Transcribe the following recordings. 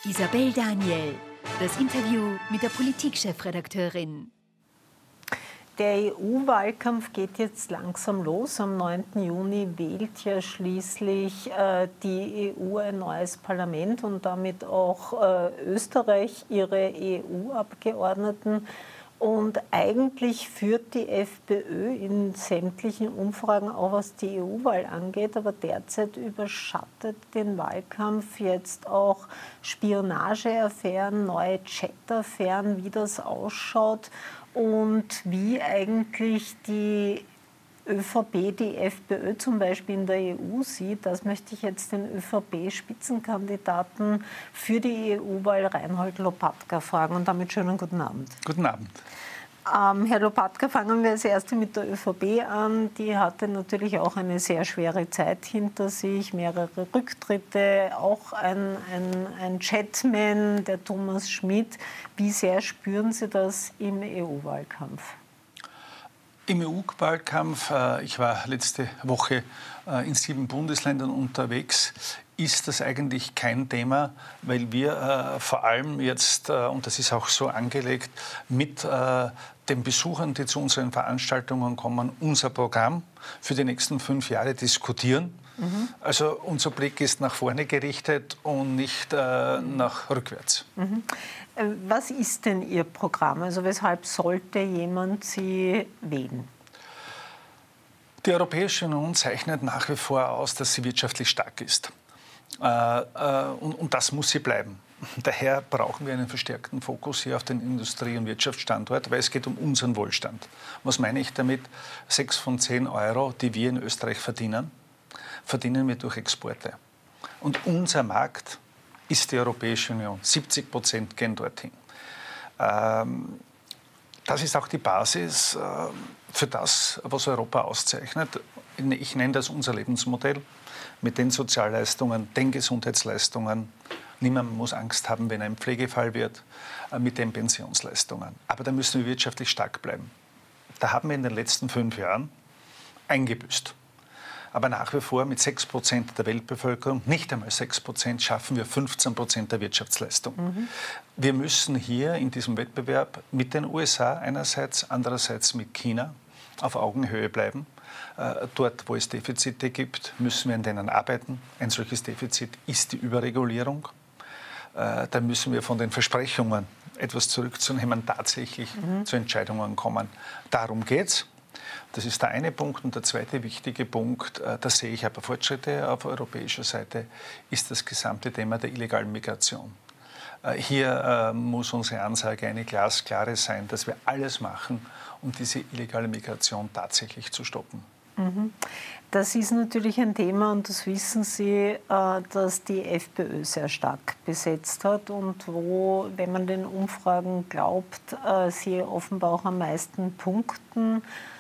Isabel Daniel, das Interview mit der Politikchefredakteurin. Der EU-Wahlkampf geht jetzt langsam los. Am 9. Juni wählt ja schließlich die EU ein neues Parlament und damit auch Österreich ihre EU-Abgeordneten. Und eigentlich führt die FPÖ in sämtlichen Umfragen, auch was die EU-Wahl angeht, aber derzeit überschattet den Wahlkampf jetzt auch Spionageaffären, neue Chat-Affären, wie das ausschaut und wie eigentlich die ÖVP die FPÖ zum Beispiel in der EU sieht. Das möchte ich jetzt den ÖVP-Spitzenkandidaten für die EU-Wahl Reinhold Lopatka fragen. Und damit schönen guten Abend. Guten Abend. Herr Lopatka, fangen wir als Erstes mit der ÖVP an. Die hatte natürlich auch eine sehr schwere Zeit hinter sich, mehrere Rücktritte, auch ein Chatman, der Thomas Schmidt. Wie sehr spüren Sie das im EU-Wahlkampf? Im EU-Wahlkampf, ich war letzte Woche in 7 Bundesländern unterwegs, ist das eigentlich kein Thema, weil wir vor allem jetzt, und das ist auch so angelegt, mit den Besuchern, die zu unseren Veranstaltungen kommen, unser Programm für die nächsten 5 Jahre diskutieren. Mhm. Also unser Blick ist nach vorne gerichtet und nicht nach rückwärts. Mhm. Was ist denn Ihr Programm? Also weshalb sollte jemand Sie wählen? Die Europäische Union zeichnet nach wie vor aus, dass sie wirtschaftlich stark ist. Und das muss sie bleiben. Daher brauchen wir einen verstärkten Fokus hier auf den Industrie- und Wirtschaftsstandort, weil es geht um unseren Wohlstand. Was meine ich damit? 6 von 10 Euro, die wir in Österreich verdienen, verdienen wir durch Exporte. Und unser Markt ist die Europäische Union. 70% gehen dorthin. Das ist auch die Basis für das, was Europa auszeichnet. Ich nenne das unser Lebensmodell mit den Sozialleistungen, den Gesundheitsleistungen. Niemand muss Angst haben, wenn er ein Pflegefall wird, mit den Pensionsleistungen. Aber da müssen wir wirtschaftlich stark bleiben. Da haben wir in den letzten 5 Jahren eingebüßt. Aber nach wie vor mit 6% der Weltbevölkerung, nicht einmal 6%, schaffen wir 15% der Wirtschaftsleistung. Mhm. Wir müssen hier in diesem Wettbewerb mit den USA einerseits, andererseits mit China auf Augenhöhe bleiben. Dort, wo es Defizite gibt, müssen wir an denen arbeiten. Ein solches Defizit ist die Überregulierung. Da müssen wir von den Versprechungen, etwas zurückzunehmen, tatsächlich zu Entscheidungen kommen. Darum geht's. Das ist der eine Punkt. Und der zweite wichtige Punkt, da sehe ich aber Fortschritte auf europäischer Seite, ist das gesamte Thema der illegalen Migration. Hier muss unsere Ansage eine glasklare sein, dass wir alles machen, um diese illegale Migration tatsächlich zu stoppen. Das ist natürlich ein Thema und das wissen Sie, dass die FPÖ sehr stark besetzt hat und wo, wenn man den Umfragen glaubt, sie offenbar auch am meisten punkten.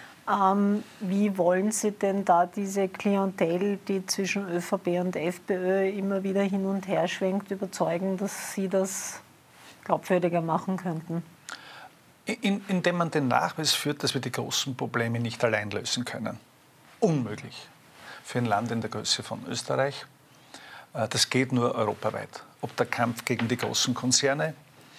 Wie wollen Sie denn da diese Klientel, die zwischen ÖVP und FPÖ immer wieder hin und her schwenkt, überzeugen, dass Sie das glaubwürdiger machen könnten? Indem man den Nachweis führt, dass wir die großen Probleme nicht allein lösen können. Unmöglich für ein Land in der Größe von Österreich. Das geht nur europaweit. Ob der Kampf gegen die großen Konzerne,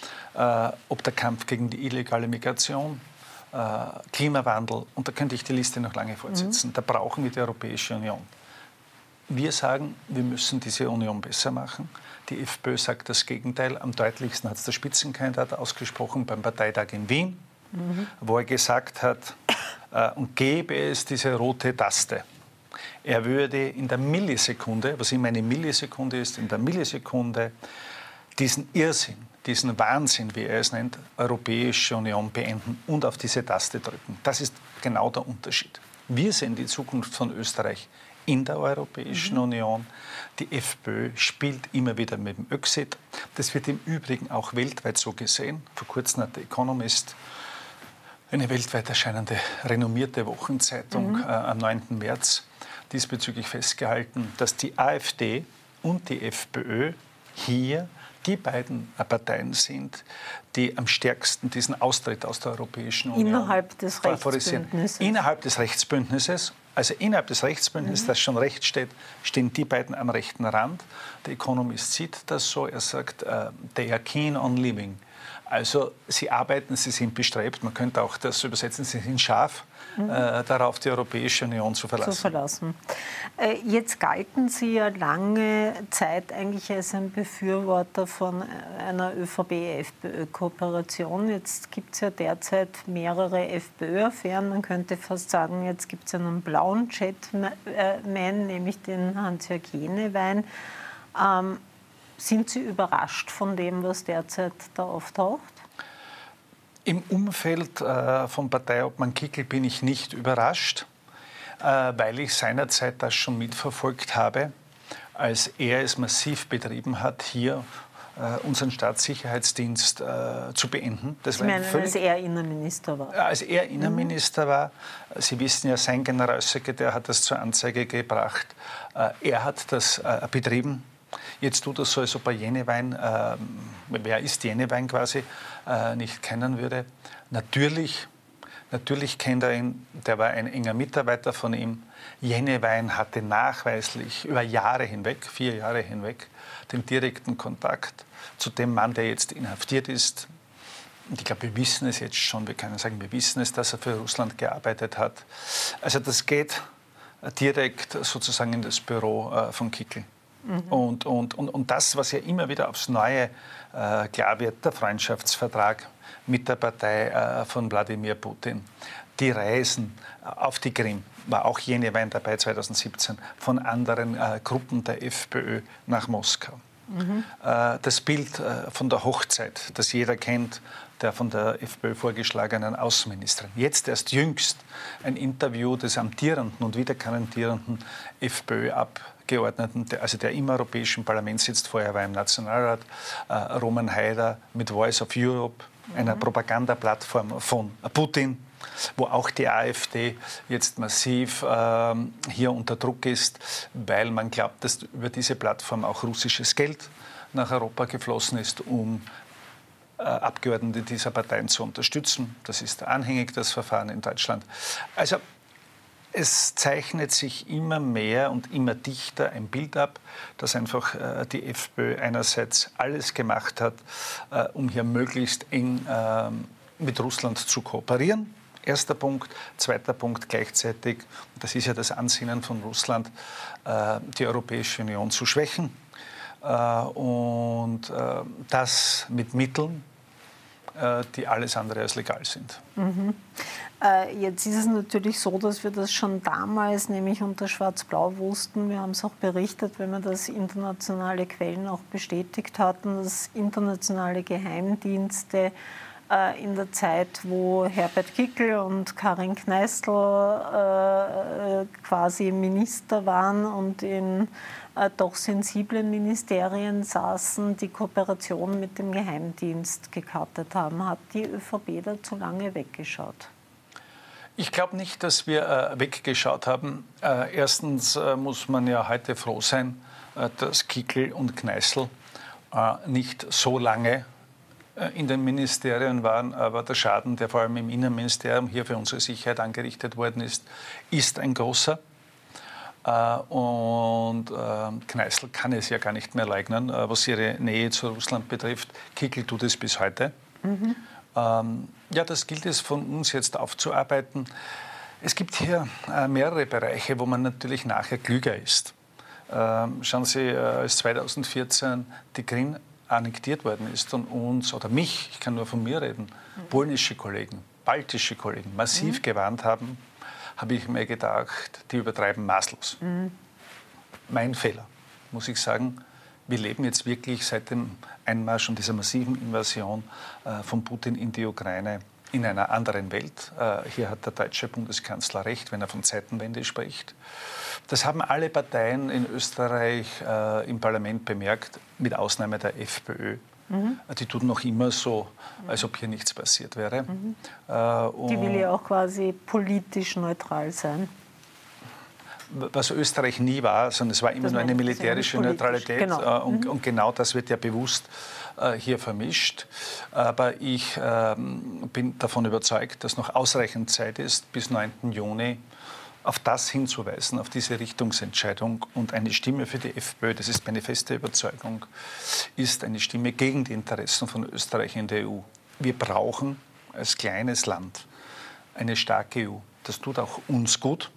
ob der Kampf gegen die illegale Migration, Klimawandel, und da könnte ich die Liste noch lange fortsetzen. Da brauchen wir die Europäische Union. Wir sagen, wir müssen diese Union besser machen. Die FPÖ sagt das Gegenteil. Am deutlichsten hat es der Spitzenkandidat ausgesprochen beim Parteitag in Wien, wo er gesagt hat, und gäbe es diese rote Taste. Er würde in der Millisekunde, was immer eine Millisekunde ist, in der Millisekunde diesen Irrsinn, diesen Wahnsinn, wie er es nennt, Europäische Union beenden und auf diese Taste drücken. Das ist genau der Unterschied. Wir sehen die Zukunft von Österreich in der Europäischen Union. Die FPÖ spielt immer wieder mit dem Öxit. Das wird im Übrigen auch weltweit so gesehen. Vor kurzem hat der Economist, eine weltweit erscheinende, renommierte Wochenzeitung, am 9. März diesbezüglich festgehalten, dass die AfD und die FPÖ hier die beiden Parteien sind, die am stärksten diesen Austritt aus der Europäischen Union innerhalb des Rechtsbündnisses. Innerhalb des Rechtsbündnisses Also innerhalb des Rechtsbündnisses, das schon recht steht, stehen die beiden am rechten Rand. Der Economist sieht das so, er sagt, they are keen on living. Also sie arbeiten, sie sind bestrebt, man könnte auch das übersetzen, sie sind scharf darauf, die Europäische Union zu verlassen. Jetzt galten Sie ja lange Zeit eigentlich als ein Befürworter von einer ÖVP-FPÖ-Kooperation. Jetzt gibt es ja derzeit mehrere FPÖ-Affären. Man könnte fast sagen, jetzt gibt es einen blauen Jetman, nämlich den Hans-Jörg Jenewein. Sind Sie überrascht von dem, was derzeit da auftaucht? Im Umfeld von Parteiobmann Kickl bin ich nicht überrascht, weil ich seinerzeit das schon mitverfolgt habe, als er es massiv betrieben hat, hier unseren Staatssicherheitsdienst zu beenden. Das war als er Innenminister war? Als er Innenminister war. Sie wissen ja, sein Generalsekretär hat das zur Anzeige gebracht. Er hat das betrieben. Jetzt tut er so, als ob er Jenewein, wer ist Jenewein quasi, nicht kennen würde. Natürlich kennt er ihn, der war ein enger Mitarbeiter von ihm. Jenewein hatte nachweislich über Jahre hinweg, 4 Jahre hinweg, den direkten Kontakt zu dem Mann, der jetzt inhaftiert ist. Und ich glaube, wir wissen es jetzt schon, wir können sagen, wir wissen es, dass er für Russland gearbeitet hat. Also das geht direkt sozusagen in das Büro von Kickl. Und das, was ja immer wieder aufs Neue klar wird, der Freundschaftsvertrag mit der Partei von Wladimir Putin, die Reisen auf die Krim, war auch Jenewein dabei 2017, von anderen Gruppen der FPÖ nach Moskau. Das Bild von der Hochzeit, das jeder kennt, der von der FPÖ vorgeschlagenen Außenministerin. Jetzt erst jüngst ein Interview des amtierenden und wiederkandidierenden FPÖ-Abgeordneten, also der im Europäischen Parlament sitzt, vorher war er im Nationalrat, Roman Haider mit Voice of Europe, einer Propagandaplattform von Putin, wo auch die AfD jetzt massiv hier unter Druck ist, weil man glaubt, dass über diese Plattform auch russisches Geld nach Europa geflossen ist, um Abgeordnete dieser Parteien zu unterstützen. Das ist anhängig, das Verfahren in Deutschland. Also es zeichnet sich immer mehr und immer dichter ein Bild ab, dass einfach die FPÖ einerseits alles gemacht hat, um hier möglichst eng mit Russland zu kooperieren. Erster Punkt. Zweiter Punkt gleichzeitig, das ist ja das Ansinnen von Russland, die Europäische Union zu schwächen. Und das mit Mitteln, die alles andere als legal sind. Jetzt ist es natürlich so, dass wir das schon damals, nämlich unter Schwarz-Blau wussten. Wir haben es auch berichtet, wenn wir das internationale Quellen auch bestätigt hatten, dass internationale Geheimdienste in der Zeit, wo Herbert Kickl und Karin Kneißl quasi Minister waren und in doch sensiblen Ministerien saßen, die Kooperation mit dem Geheimdienst gekartet haben. Hat die ÖVP da zu lange weggeschaut? Ich glaube nicht, dass wir weggeschaut haben. Erstens muss man ja heute froh sein, dass Kickl und Kneißl nicht so lange in den Ministerien waren, aber der Schaden, der vor allem im Innenministerium hier für unsere Sicherheit angerichtet worden ist ein großer. Und Kneißl kann es ja gar nicht mehr leugnen, was ihre Nähe zu Russland betrifft. Kickl tut es bis heute. Ja, das gilt es von uns jetzt aufzuarbeiten. Es gibt hier mehrere Bereiche, wo man natürlich nachher klüger ist. Schauen Sie, als 2014 die Krim annektiert worden ist und uns, oder mich, ich kann nur von mir reden, polnische Kollegen, baltische Kollegen massiv gewarnt haben, habe ich mir gedacht, die übertreiben maßlos. Mein Fehler, muss ich sagen. Wir leben jetzt wirklich seit dem Einmarsch und dieser massiven Invasion von Putin in die Ukraine in einer anderen Welt. Hier hat der deutsche Bundeskanzler recht, wenn er von Zeitenwende spricht. Das haben alle Parteien in Österreich im Parlament bemerkt, mit Ausnahme der FPÖ. Die tut noch immer so, als ob hier nichts passiert wäre. Die will ja auch quasi politisch neutral sein. Was Österreich nie war, sondern es war immer nur eine militärische Neutralität. Genau. Und genau das wird ja bewusst hier vermischt. Aber ich bin davon überzeugt, dass noch ausreichend Zeit ist bis 9. Juni, auf das hinzuweisen, auf diese Richtungsentscheidung. Und eine Stimme für die FPÖ, das ist meine feste Überzeugung, ist eine Stimme gegen die Interessen von Österreich in der EU. Wir brauchen als kleines Land eine starke EU. Das tut auch uns gut.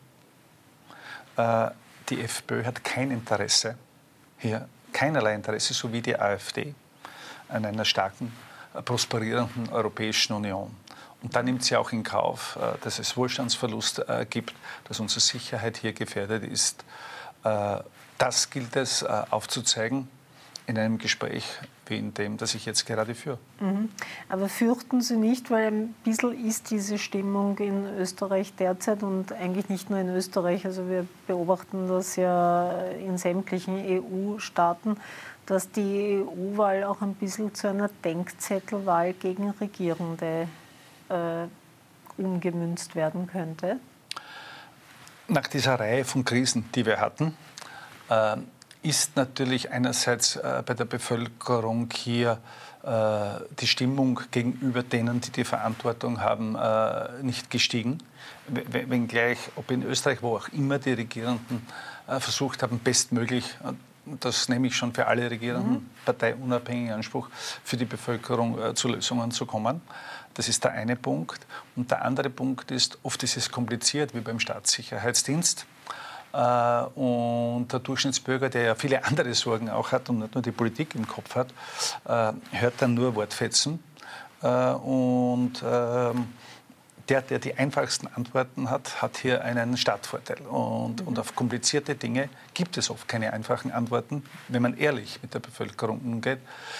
Die FPÖ hat kein Interesse, hier keinerlei Interesse, so wie die AfD, an einer starken, prosperierenden Europäischen Union. Und da nimmt sie auch in Kauf, dass es Wohlstandsverlust gibt, dass unsere Sicherheit hier gefährdet ist. Das gilt es aufzuzeigen in einem Gespräch wie in dem, das ich jetzt gerade führe. Aber fürchten Sie nicht, weil ein bisschen ist diese Stimmung in Österreich derzeit und eigentlich nicht nur in Österreich, also wir beobachten das ja in sämtlichen EU-Staaten, dass die EU-Wahl auch ein bisschen zu einer Denkzettelwahl gegen Regierende umgemünzt werden könnte? Nach dieser Reihe von Krisen, die wir hatten, ist natürlich einerseits bei der Bevölkerung hier die Stimmung gegenüber denen, die die Verantwortung haben, nicht gestiegen. Wenngleich, ob in Österreich, wo auch immer die Regierenden versucht haben, bestmöglich, das nehme ich schon für alle regierenden parteiunabhängigen Anspruch, für die Bevölkerung zu Lösungen zu kommen. Das ist der eine Punkt. Und der andere Punkt ist, oft ist es kompliziert, wie beim Staatssicherheitsdienst. Und der Durchschnittsbürger, der ja viele andere Sorgen auch hat und nicht nur die Politik im Kopf hat, hört dann nur Wortfetzen. Der die einfachsten Antworten hat, hat hier einen Startvorteil. Und auf komplizierte Dinge gibt es oft keine einfachen Antworten, wenn man ehrlich mit der Bevölkerung umgeht.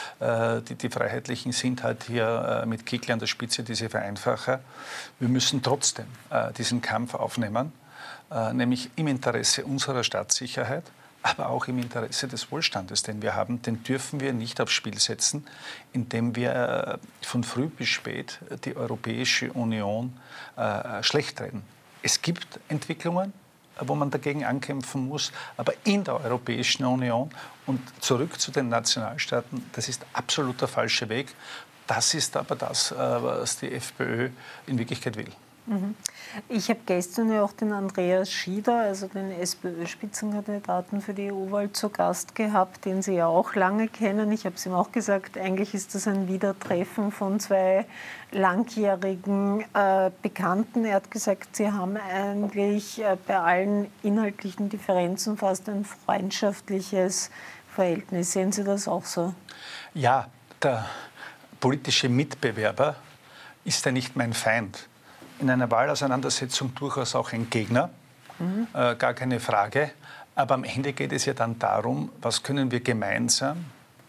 Die Freiheitlichen sind halt hier mit Kickl an der Spitze diese Vereinfacher. Wir müssen trotzdem diesen Kampf aufnehmen, nämlich im Interesse unserer Staatssicherheit, aber auch im Interesse des Wohlstandes, den wir haben, den dürfen wir nicht aufs Spiel setzen, indem wir von früh bis spät die Europäische Union schlecht reden. Es gibt Entwicklungen, wo man dagegen ankämpfen muss, aber in der Europäischen Union und zurück zu den Nationalstaaten, das ist absolut der falsche Weg. Das ist aber das, was die FPÖ in Wirklichkeit will. Ich habe gestern ja auch den Andreas Schieder, also den SPÖ-Spitzenkandidaten für die EU-Wahl, zu Gast gehabt, den Sie ja auch lange kennen. Ich habe es ihm auch gesagt, eigentlich ist das ein Wiedertreffen von zwei langjährigen Bekannten. Er hat gesagt, Sie haben eigentlich bei allen inhaltlichen Differenzen fast ein freundschaftliches Verhältnis. Sehen Sie das auch so? Ja, der politische Mitbewerber ist ja nicht mein Feind. In einer Wahlauseinandersetzung durchaus auch ein Gegner, gar keine Frage. Aber am Ende geht es ja dann darum, was können wir gemeinsam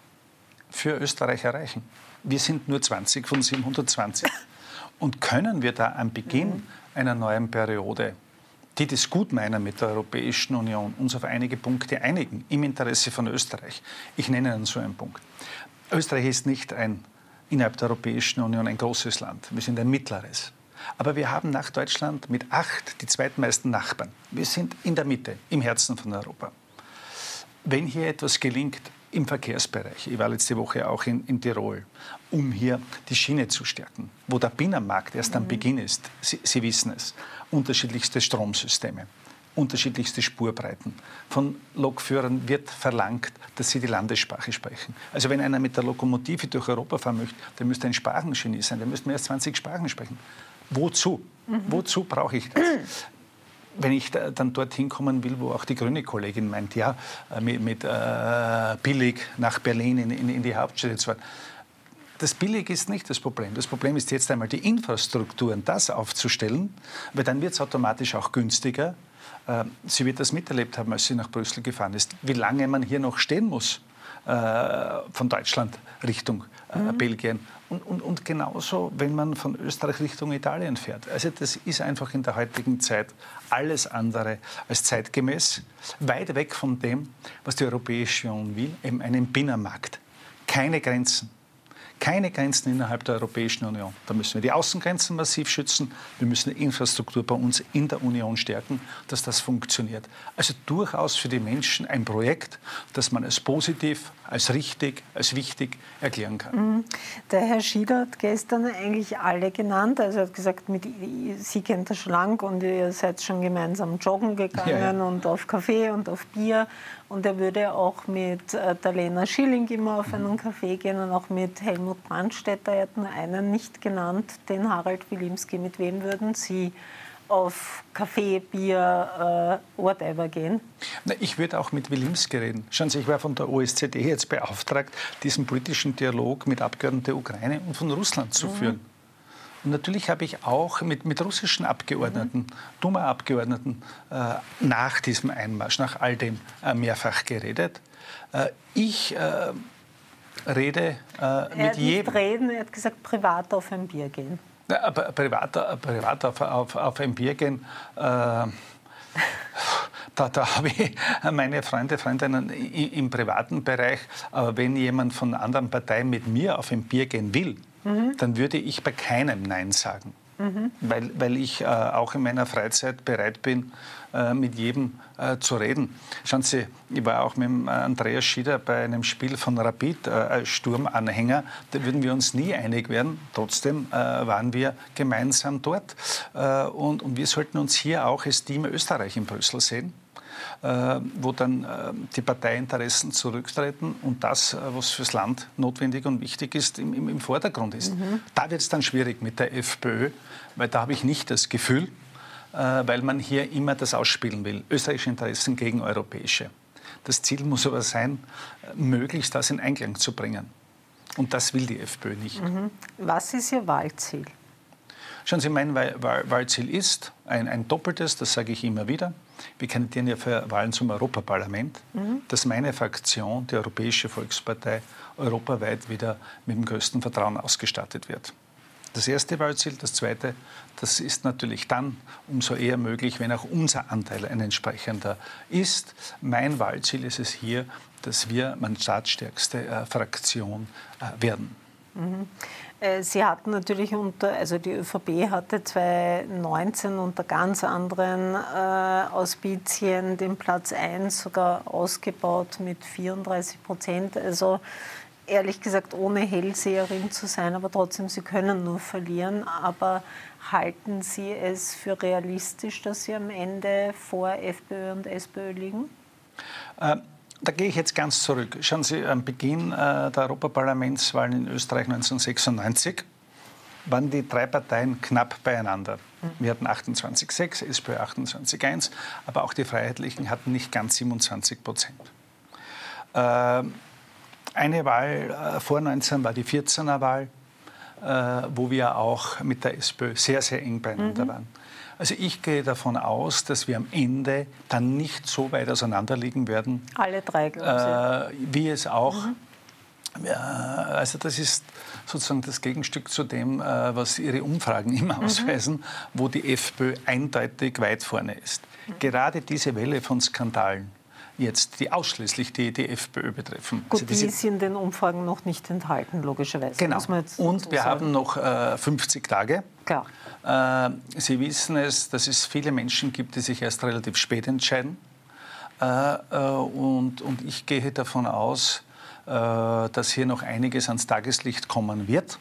für Österreich erreichen. Wir sind nur 20 von 720. Und können wir da am Beginn einer neuen Periode, die das gut meinen mit der Europäischen Union, uns auf einige Punkte einigen, im Interesse von Österreich. Ich nenne Ihnen so einen Punkt. Österreich ist nicht innerhalb der Europäischen Union ein großes Land. Wir sind ein mittleres. Aber wir haben nach Deutschland mit 8 die zweitmeisten Nachbarn. Wir sind in der Mitte, im Herzen von Europa. Wenn hier etwas gelingt im Verkehrsbereich, ich war letzte Woche auch in Tirol, um hier die Schiene zu stärken, wo der Binnenmarkt erst am Beginn ist, Sie wissen es, unterschiedlichste Stromsysteme, unterschiedlichste Spurbreiten. Von Lokführern wird verlangt, dass sie die Landessprache sprechen. Also wenn einer mit der Lokomotive durch Europa fahren möchte, der müsste ein Sprachengenie sein, der müsste mehr als 20 Sprachen sprechen. Wozu? Wozu brauche ich das? Wenn ich dann dorthin kommen will, wo auch die grüne Kollegin meint, ja, mit billig nach Berlin in die Hauptstadt zu fahren. Das billig ist nicht das Problem. Das Problem ist jetzt einmal die Infrastrukturen, das aufzustellen, weil dann wird es automatisch auch günstiger. Sie wird das miterlebt haben, als sie nach Brüssel gefahren ist, wie lange man hier noch stehen muss von Deutschland Richtung Belgien. Und genauso, wenn man von Österreich Richtung Italien fährt. Also das ist einfach in der heutigen Zeit alles andere als zeitgemäß, weit weg von dem, was die Europäische Union will, eben einen Binnenmarkt. Keine Grenzen. Keine Grenzen innerhalb der Europäischen Union. Da müssen wir die Außengrenzen massiv schützen. Wir müssen die Infrastruktur bei uns in der Union stärken, dass das funktioniert. Also durchaus für die Menschen ein Projekt, das man als positiv als richtig, als wichtig erklären kann. Der Herr Schieder hat gestern eigentlich alle genannt. Also er hat gesagt, Sie kennt das schon lang und ihr seid schon gemeinsam joggen gegangen und auf Kaffee und auf Bier. Und er würde auch mit der Lena Schilling immer auf einen Kaffee gehen und auch mit Helmut Brandstätter. Er hat nur einen nicht genannt, den Harald Wilimski. Mit wem würden Sie auf Kaffee, Bier, whatever gehen? Na, ich würde auch mit Wilimski reden. Schauen Sie, ich war von der OSZE jetzt beauftragt, diesen politischen Dialog mit Abgeordneten der Ukraine und von Russland zu führen. Und natürlich habe ich auch mit russischen Abgeordneten, Duma-Abgeordneten nach diesem Einmarsch, nach all dem mehrfach geredet. Ich rede mit jedem. Er hat gesagt, privat auf ein Bier gehen. Aber privat auf ein Bier gehen, da habe ich meine Freundinnen im privaten Bereich. Aber wenn jemand von einer anderen Partei mit mir auf ein Bier gehen will, dann würde ich bei keinem Nein sagen. Weil ich auch in meiner Freizeit bereit bin, mit jedem zu reden. Schauen Sie, ich war auch mit Andreas Schieder bei einem Spiel von Rapid, Sturmanhänger. Da würden wir uns nie einig werden. Trotzdem waren wir gemeinsam dort. Und wir sollten uns hier auch als Team Österreich in Brüssel sehen, wo dann die Parteiinteressen zurücktreten und das, was fürs Land notwendig und wichtig ist, im Vordergrund ist. Da wird es dann schwierig mit der FPÖ, weil da habe ich nicht das Gefühl, weil man hier immer das ausspielen will, österreichische Interessen gegen europäische. Das Ziel muss aber sein, möglichst das in Einklang zu bringen. Und das will die FPÖ nicht. Was ist Ihr Wahlziel? Schauen Sie, mein Wahlziel ist ein doppeltes, das sage ich immer wieder. Wir kandidieren ja für Wahlen zum Europaparlament, dass meine Fraktion, die Europäische Volkspartei, europaweit wieder mit dem größten Vertrauen ausgestattet wird. Das erste Wahlziel. Das zweite, das ist natürlich dann umso eher möglich, wenn auch unser Anteil ein entsprechender ist. Mein Wahlziel ist es hier, dass wir mandatsstärkste Fraktion werden. Sie hatten natürlich die ÖVP hatte 2019 unter ganz anderen Auspizien den Platz 1 sogar ausgebaut mit 34%. Also ehrlich gesagt, ohne Hellseherin zu sein, aber trotzdem, Sie können nur verlieren. Aber halten Sie es für realistisch, dass Sie am Ende vor FPÖ und SPÖ liegen? Da gehe ich jetzt ganz zurück. Schauen Sie, am Beginn der Europaparlamentswahlen in Österreich 1996 waren die drei Parteien knapp beieinander. Wir hatten 28,6, SPÖ 28,1, aber auch die Freiheitlichen hatten nicht ganz 27%. Eine Wahl vor 19 war die 14er Wahl, wo wir auch mit der SPÖ sehr, sehr eng beieinander waren. Also ich gehe davon aus, dass wir am Ende dann nicht so weit auseinander liegen werden. Alle drei, glaube ich. Wie es auch. Also das ist sozusagen das Gegenstück zu dem, was Ihre Umfragen immer ausweisen, wo die FPÖ eindeutig weit vorne ist. Gerade diese Welle von Skandalen, jetzt, die ausschließlich die FPÖ betreffen. Gut, also die ist in den Umfragen noch nicht enthalten, logischerweise. Genau. Und wir haben noch 50 Tage. Klar. Sie wissen es, dass es viele Menschen gibt, die sich erst relativ spät entscheiden. Und ich gehe davon aus, dass hier noch einiges ans Tageslicht kommen wird.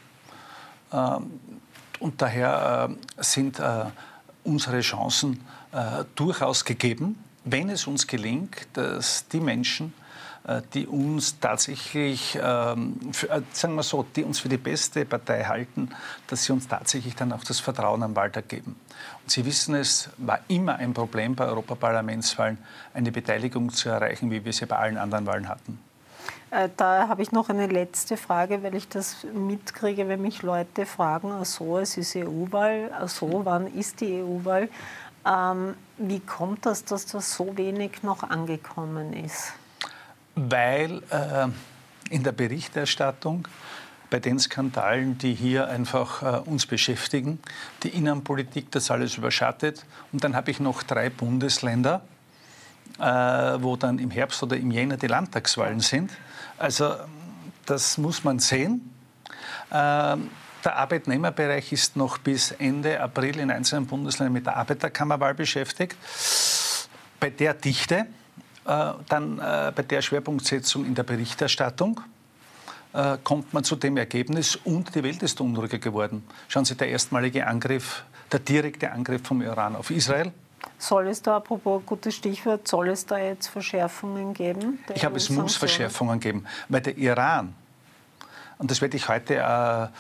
Und daher sind unsere Chancen durchaus gegeben, wenn es uns gelingt, dass die Menschen, die uns tatsächlich, sagen wir so, die uns für die beste Partei halten, dass sie uns tatsächlich dann auch das Vertrauen am Wahltag geben. Und Sie wissen, es war immer ein Problem bei Europaparlamentswahlen, eine Beteiligung zu erreichen, wie wir sie bei allen anderen Wahlen hatten. Da habe ich noch eine letzte Frage, weil ich das mitkriege, wenn mich Leute fragen, ach so, es ist EU-Wahl, ach so, wann ist die EU-Wahl? Wie kommt das, dass das so wenig noch angekommen ist? Weil in der Berichterstattung bei den Skandalen, die hier einfach uns beschäftigen, die Innenpolitik das alles überschattet. Und dann habe ich noch 3 Bundesländer, wo dann im Herbst oder im Jänner die Landtagswahlen sind. Also das muss man sehen. Der Arbeitnehmerbereich ist noch bis Ende April in einzelnen Bundesländern mit der Arbeiterkammerwahl beschäftigt. Bei der Dichte dann bei der Schwerpunktsetzung in der Berichterstattung kommt man zu dem Ergebnis, und die Welt ist unruhiger geworden. Schauen Sie, der erstmalige Angriff, der direkte Angriff vom Iran auf Israel. Soll es da, apropos gutes Stichwort, soll es da jetzt Verschärfungen geben? Ich glaube, es muss Verschärfungen geben, weil der Iran, und das werde ich heute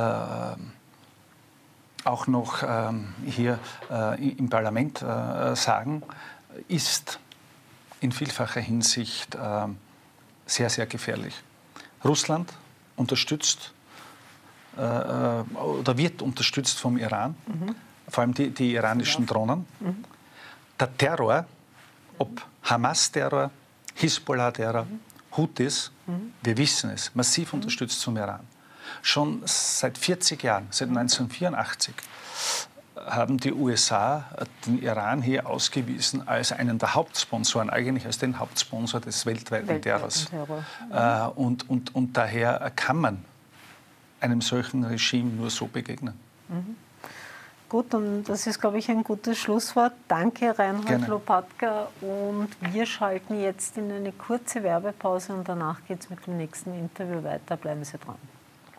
auch noch hier im Parlament sagen, ist in vielfacher Hinsicht sehr, sehr gefährlich. Russland unterstützt oder wird unterstützt vom Iran, vor allem die iranischen Drohnen. Der Terror, ob Hamas-Terror, Hisbollah-Terror, Houthis, wir wissen es, massiv unterstützt vom Iran. Schon seit 40 Jahren, seit 1984, haben die USA den Iran hier ausgewiesen als einen der Hauptsponsoren, eigentlich als den Hauptsponsor des weltweiten Terrors. Und daher kann man einem solchen Regime nur so begegnen. Gut, und das ist, glaube ich, ein gutes Schlusswort. Danke, Reinhold Lopatka. Und wir schalten jetzt in eine kurze Werbepause und danach geht es mit dem nächsten Interview weiter. Bleiben Sie dran.